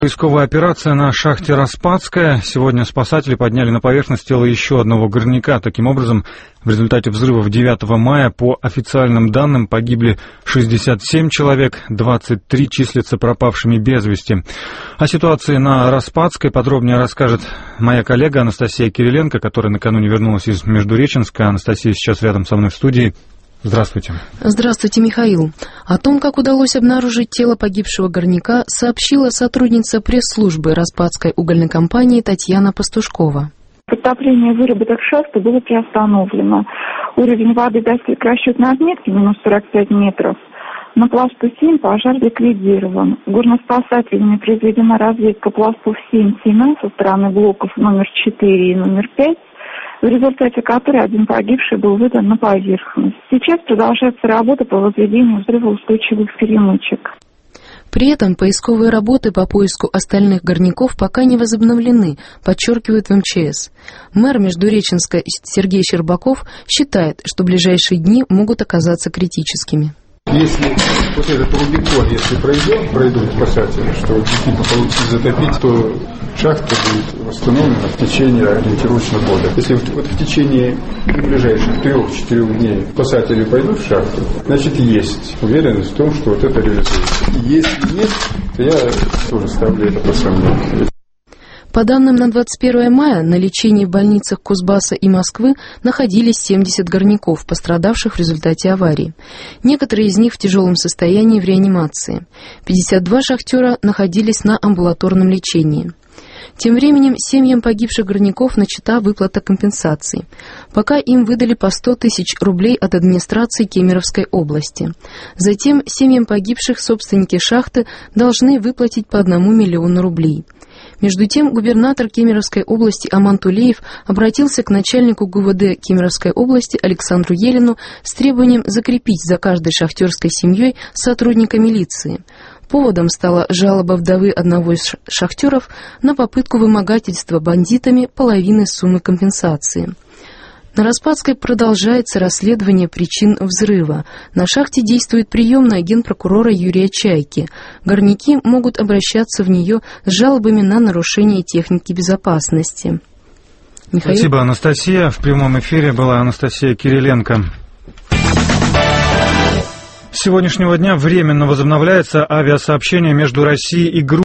Поисковая операция на шахте Распадская. Сегодня спасатели подняли на поверхность тело еще одного горняка. Таким образом, в результате взрывов 9 мая, по официальным данным, погибли 67 человек, 23 числятся пропавшими без вести. О ситуации на Распадской подробнее расскажет моя коллега Анастасия Кириленко, которая накануне вернулась из Междуреченска. Анастасия сейчас рядом со мной в студии. Здравствуйте. Здравствуйте, Михаил. О том, как удалось обнаружить тело погибшего горняка, сообщила сотрудница пресс-службы Распадской угольной компании Татьяна Пастушкова. Подтопление выработок шахты было приостановлено. Уровень воды достиг расчетной отметки минус 45 метров. На пласту 7 пожар ликвидирован. Горноспасателями произведена разведка пластов 7-7 со стороны блоков номер 4 и номер 5. В результате которой один погибший был выдан на поверхность. Сейчас продолжается работа по возведению взрывоустойчивых перемычек. При этом поисковые работы по поиску остальных горняков пока не возобновлены, подчеркивают в МЧС. Мэр Междуреченска Сергей Щербаков считает, что ближайшие дни могут оказаться критическими. Если вот этот Рубикон, если пройдут спасатели, что действительно получится затопить, то шахта будет восстановлена в течение ориентировочного года. Если вот в течение ближайших 3-4 дней спасатели пойдут в шахту, значит есть уверенность в том, что вот это реализуется. Если нет, то я тоже ставлю это под сомнение. По данным на 21 мая, на лечении в больницах Кузбасса и Москвы находились 70 горняков, пострадавших в результате аварии. Некоторые из них в тяжелом состоянии в реанимации. 52 шахтера находились на амбулаторном лечении. Тем временем семьям погибших горняков начата выплата компенсаций. Пока им выдали по 100 тысяч рублей от администрации Кемеровской области. Затем семьям погибших собственники шахты должны выплатить по 1 миллиону рублей. Между тем, губернатор Кемеровской области Аман Тулеев обратился к начальнику ГУВД Кемеровской области Александру Елину с требованием закрепить за каждой шахтерской семьей сотрудника милиции. Поводом стала жалоба вдовы одного из шахтеров на попытку вымогательства бандитами половины суммы компенсации. На Распадской продолжается расследование причин взрыва. На шахте действует приемная генпрокурора Юрия Чайки. Горняки могут обращаться в нее с жалобами на нарушение техники безопасности. Михаил? Спасибо, Анастасия. В прямом эфире была Анастасия Кириленко. С сегодняшнего дня временно возобновляется авиасообщение между Россией и Грузией.